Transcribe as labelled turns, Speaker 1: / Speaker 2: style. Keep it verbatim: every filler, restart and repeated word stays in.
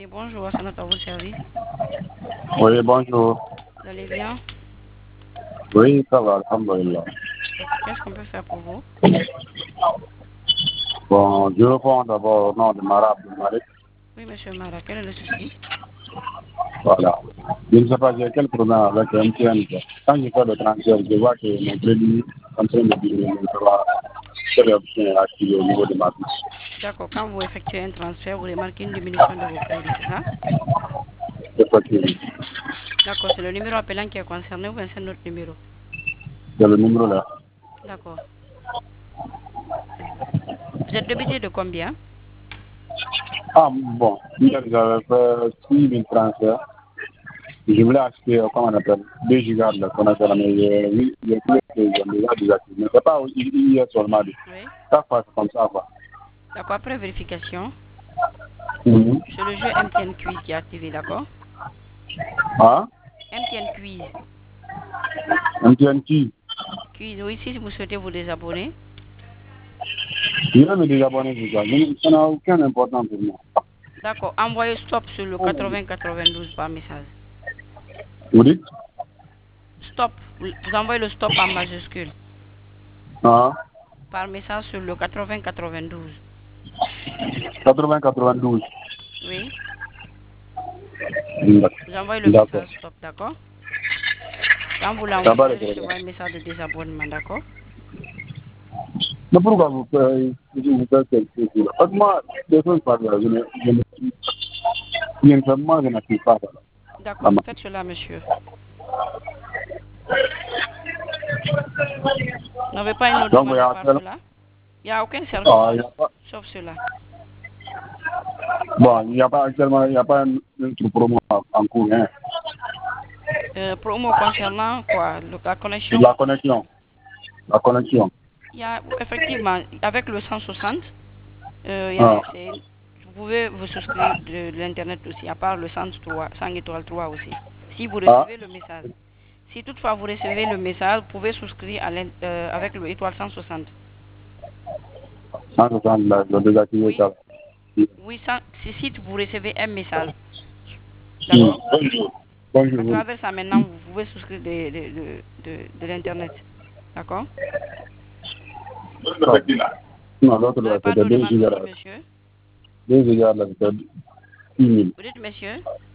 Speaker 1: Et bonjour, c'est notre à votre service.
Speaker 2: Oui, bonjour.
Speaker 1: Vous allez bien?
Speaker 2: Oui, ça va, alhamdoulilah.
Speaker 1: D'accord. Qu'est-ce qu'on peut faire pour vous?
Speaker 2: Bon, je réponds d'abord au nom de Mara Malik.
Speaker 1: Oui, monsieur Mara, quel est le souci?
Speaker 2: Voilà. Je ne sais pas, j'ai quel problème avec M T N. Quand je fais le transfert, je vois que mon crédit est en train de diminuer. Je vois que l'option est activée au niveau de ma fiche.
Speaker 1: D'accord. Quand vous effectuez un transfert, vous remarquez une diminution de vos crédits, c'est ça?
Speaker 2: C'est possible.
Speaker 1: D'accord. C'est le numéro appelant qui est concerné ou bien c'est notre numéro?
Speaker 2: C'est le numéro là.
Speaker 1: D'accord. Vous êtes débité de combien?
Speaker 2: Ah, bon, hier j'avais fait six mille transferts. Je voulais acheter, euh, comment on appelle, deux gigas de connexion, mais j'ai oui, j'ai trouvé que j'ai déjà désactivé. Mais c'est pas hier seulement.
Speaker 1: Oui.
Speaker 2: Ça passe comme ça, quoi.
Speaker 1: D'accord. Après vérification,
Speaker 2: Mhm.
Speaker 1: c'est le jeu M T N Quiz qui est activé, d'accord?
Speaker 2: Ah,
Speaker 1: M T N Quiz.
Speaker 2: M T N qui
Speaker 1: Quiz, oui, si vous souhaitez vous désabonner.
Speaker 2: je vais me désabonner de ça. Je- Ça n'a aucune importance pour moi.
Speaker 1: D'accord. Envoyez stop sur le quatre-vingts quatre-vingt-douze par message.
Speaker 2: Vous dites
Speaker 1: Stop. Vous envoyez le stop en majuscule
Speaker 2: Ah,
Speaker 1: par message sur le quatre-vingts quatre-vingt-douze.
Speaker 2: quatre-vingts quatre-vingt-douze.
Speaker 1: Oui.
Speaker 2: D'accord.
Speaker 1: Vous envoyez le
Speaker 2: D'accord.
Speaker 1: message stop, d'accord? Quand vous
Speaker 2: Ça va,
Speaker 1: l'envoyez,
Speaker 2: le
Speaker 1: vous
Speaker 2: problème.
Speaker 1: recevrez un message de désabonnement, d'accord?
Speaker 2: Mais pourquoi vous faites, vous faites quelque chose? Parce que moi, des choses par là, je ne je ne suis bien simplement, je ne suis pas là.
Speaker 1: D'accord,
Speaker 2: Vraiment.
Speaker 1: faites cela, monsieur. Vous n'avez pas une autre
Speaker 2: Donc, il y
Speaker 1: manière
Speaker 2: a
Speaker 1: par
Speaker 2: tel-
Speaker 1: cela? Il n'y a aucun service
Speaker 2: ah, il y
Speaker 1: sauf,
Speaker 2: a pas,
Speaker 1: sauf cela.
Speaker 2: bon, il n'y a pas actuellement, il n'y a pas un, un truc promo en en cours, hein.
Speaker 1: Euh, promo concernant quoi? Le- la connexion?
Speaker 2: La connexion. La connexion.
Speaker 1: Il y a effectivement, avec le cent soixante, euh, il y
Speaker 2: Ah,
Speaker 1: a, c'est- vous pouvez vous souscrire de, de l'Internet aussi, à part le cent trois, cent étoile trois aussi. Si vous
Speaker 2: ah,
Speaker 1: recevez le message. Si toutefois vous recevez le message, vous pouvez souscrire à l'in- euh, avec le étoile cent soixante.
Speaker 2: cent soixante, là, je vais désactiver
Speaker 1: Oui,
Speaker 2: ça.
Speaker 1: oui, ça, c'est si vous recevez un message,
Speaker 2: Hmm.
Speaker 1: d'accord?
Speaker 2: Bonjour. Bonjour,
Speaker 1: À
Speaker 2: oui.
Speaker 1: travers ça, maintenant, vous pouvez souscrire de, de, de, de, de l'Internet, d'accord?
Speaker 2: Non, l'autre,
Speaker 1: Vous n'avez
Speaker 2: là,
Speaker 1: pas
Speaker 2: c'était
Speaker 1: d'autres
Speaker 2: deux
Speaker 1: demandes
Speaker 2: gigas.
Speaker 1: aussi,
Speaker 2: Là.
Speaker 1: monsieur?
Speaker 2: deux gigas, là, c'était six mille.
Speaker 1: Vous dites, monsieur?